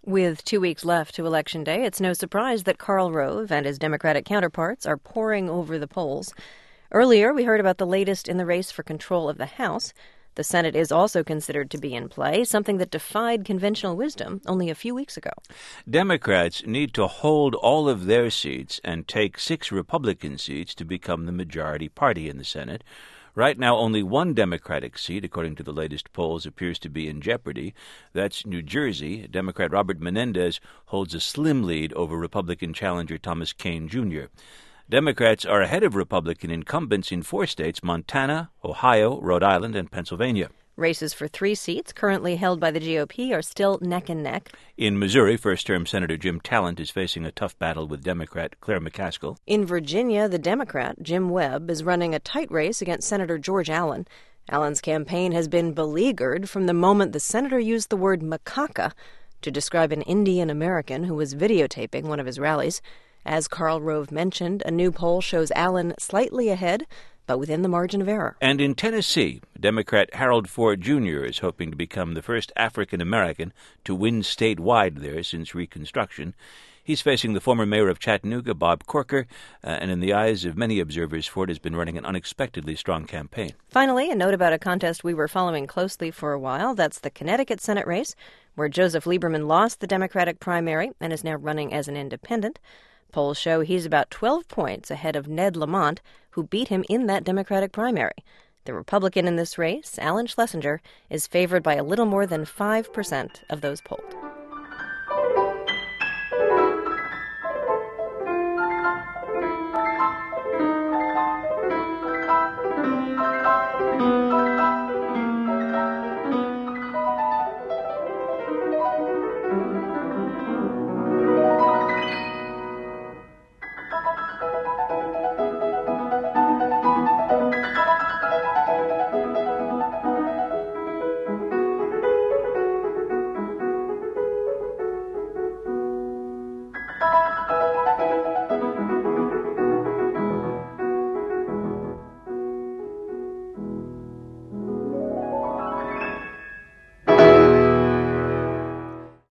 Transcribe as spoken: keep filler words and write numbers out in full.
With two weeks left to Election Day, it's no surprise that Karl Rove and his Democratic counterparts are pouring over the polls. Earlier, we heard about the latest in the race for control of the House. The Senate is also considered to be in play, something that defied conventional wisdom only a few weeks ago. Democrats need to hold all of their seats and take six Republican seats to become the majority party in the Senate. Right now, only one Democratic seat, according to the latest polls, appears to be in jeopardy. That's New Jersey. Democrat Robert Menendez holds a slim lead over Republican challenger Thomas Kean, Junior Democrats are ahead of Republican incumbents in four states: Montana, Ohio, Rhode Island, and Pennsylvania. Races for three seats currently held by the G O P are still neck and neck. In Missouri, first-term Senator Jim Talent is facing a tough battle with Democrat Claire McCaskill. In Virginia, the Democrat, Jim Webb, is running a tight race against Senator George Allen. Allen's campaign has been beleaguered from the moment the senator used the word macaca to describe an Indian American who was videotaping one of his rallies. As Karl Rove mentioned, a new poll shows Allen slightly ahead, but within the margin of error. And in Tennessee, Democrat Harold Ford Junior is hoping to become the first African-American to win statewide there since Reconstruction. He's facing the former mayor of Chattanooga, Bob Corker, uh, and in the eyes of many observers, Ford has been running an unexpectedly strong campaign. Finally, a note about a contest we were following closely for a while. That's the Connecticut Senate race, where Joseph Lieberman lost the Democratic primary and is now running as an independent. Polls show he's about twelve points ahead of Ned Lamont, who beat him in that Democratic primary. The Republican in this race, Alan Schlesinger, is favored by a little more than five percent of those polled.